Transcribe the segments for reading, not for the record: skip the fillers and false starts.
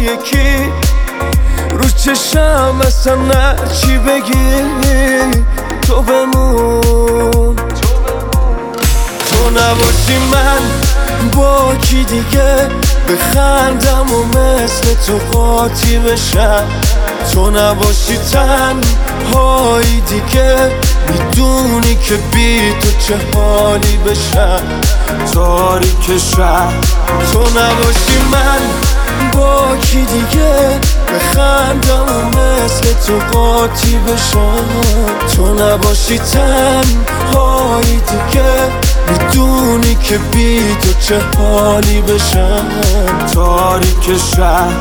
یکی رو چشم اصلا نرچی بگی تو بمون. تو نباشی من با کی دیگه بخندم و مثل تو قاطی بشم. تو نباشی تنهایی دیگه میدونی که بی تو چه حالی بشم تاریک شب. تو نباشی من با کی دیگه بخندم و مثل تو قاطی بشم. تو نباشی تنهایی دیگه میدونی که بی تو چه حالی بشم تاریک شب.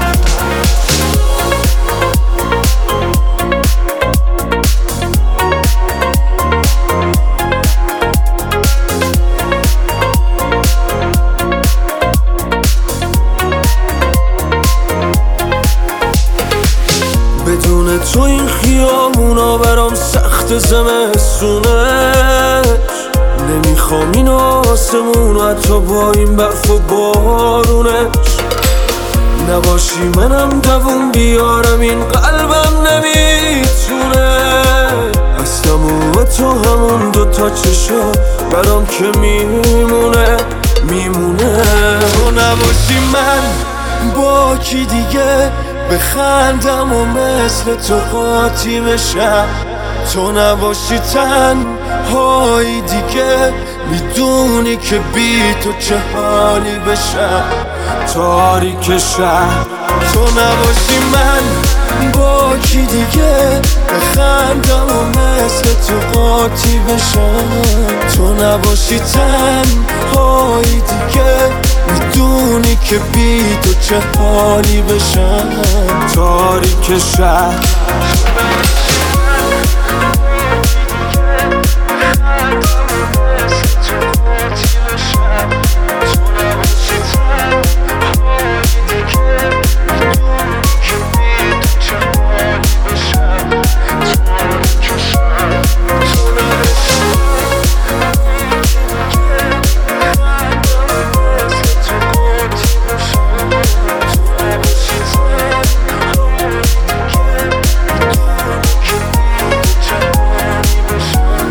بدون تو این خیابونا برام سخت زمستونش. نمیخوام این آسمون حتی با این برف و بارونش. نباشی منم دووم بیارم این قلبم نمیتونه. از تموم تو همون دوتا چشا برام که میمونه. تو نباشی من با کی دیگه بخندم و مثل تو قاطی بشم. تو نباشی تنهایی دیگه میدونی که بی تو چه حالی بشم تاریک شب. تو نباشی من با کی دیگه بخندم و مثل تو قاطی بشم. تو نباشی تنهایی دیگه میدونی که بی تو چه حالی بشم تاریک شب.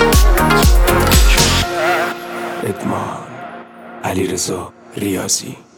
ادمان علیرضا ریاضی.